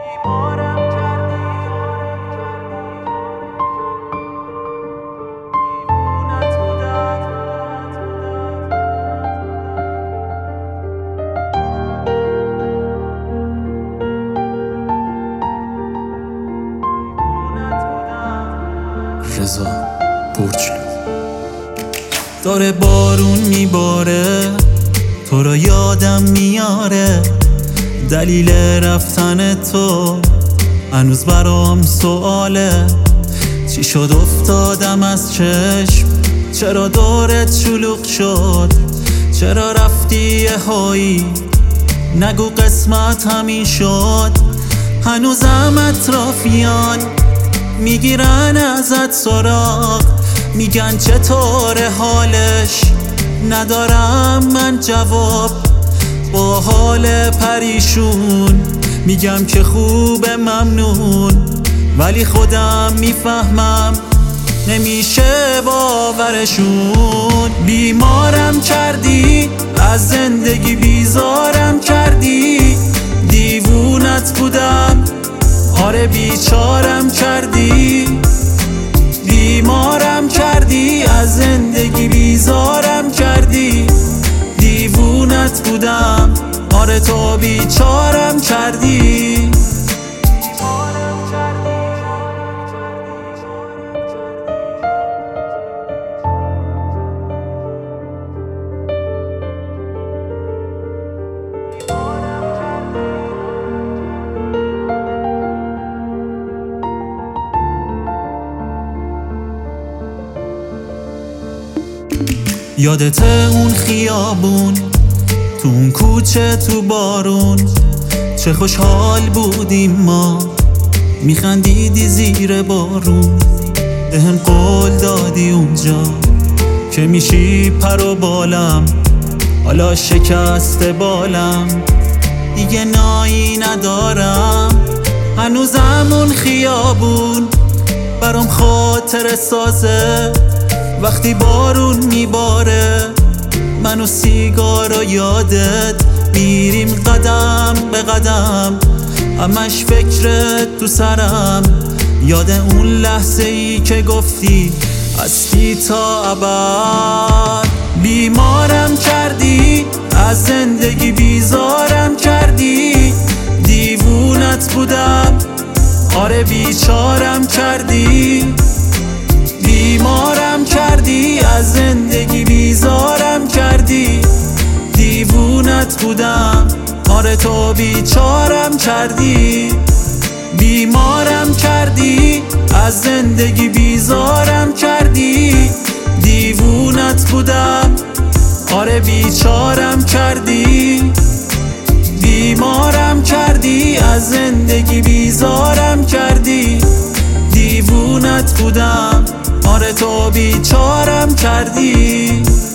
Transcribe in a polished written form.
رضا برجلو. داره بارون میباره، تو رو یادم میاره، دلیل رفتن تو هنوز برام سواله. چی شد افتادم از چشم، چرا دورت شلوغ شد، چرا رفتی یهویی، نگو قسمت همین شد. هنوزم اطرافیان میگیرن ازت سراغ، میگن چطور حالش، ندارم من جواب. با حال پریشون میگم که خوبه ممنون، ولی خودم میفهمم نمیشه باورشون. بیمارم کردی، از زندگی بیزارم کردی، دیوونت بودم آره بیچارم کردی. بیمارم کردی، از زندگی بیزارم کردی، دیوونت بودم آره تو بیچارم کردی. یادت اون خیابون، تو اون کوچه تو بارون، چه خوشحال بودیم ما، میخندیدی زیر بارون. بهم قول دادی اونجا که میشی پر و بالم، حالا شکست بالم دیگه نایی ندارم. هنوزم اون خیابون برام خاطر سازه، وقتی بارون میباره من و سیگار و یادت میریم قدم به قدم، همش فکرت تو سرم. یاد اون لحظه ای که گفتی هستی تا ابد. بیمارم کردی، از زندگی بیزارم کردی، دیوونت بودم آره بیچارم کردی. بیمارم کردی، از زندگی بیزارم کردی، دیوونت بودم آره تو بیچارم کردی. بیمارم کردی، از زندگی بیزارم کردی، دیوونت بودم آره بیچارم کردی. بیمارم کردی، از زندگی بیزارم کردی، دیوونت بودم آره تو بیچارم کردی.